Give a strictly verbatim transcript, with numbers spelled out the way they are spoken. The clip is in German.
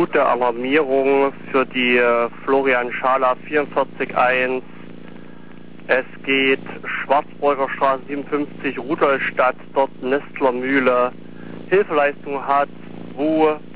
akute Alarmierung für die äh, Florian Schala vierundvierzig eins. Es geht Schwarzburger Straße siebenundfünfzig, Rudolstadt, dort Nestlermühle. Hilfeleistung hat zwei